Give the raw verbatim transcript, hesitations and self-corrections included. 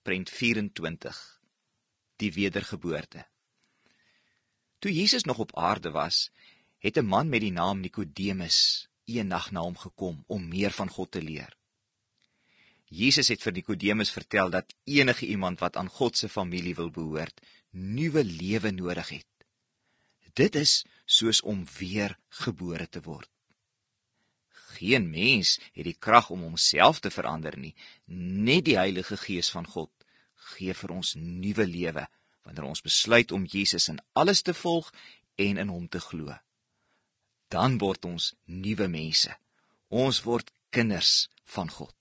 prent vyf-en-twintig, die wedergeboorte. Toe Jesus nog op aarde was, het 'n man met die naam Nikodemus eendag na hom gekom om meer van God te leer. Jesus het vir Nikodemus vertel dat enige iemand wat aan God se familie wil behoort, nuwe lewe nodig het. Dit is soos om weer gebore te word. Geen mens het die krag om homself te verander nie, net die Heilige Gees van God gee vir ons nuwe lewe, wanneer ons besluit om Jesus in alles te volg en in hom te glo. Dan word ons nuwe mense. Ons word kinders van God.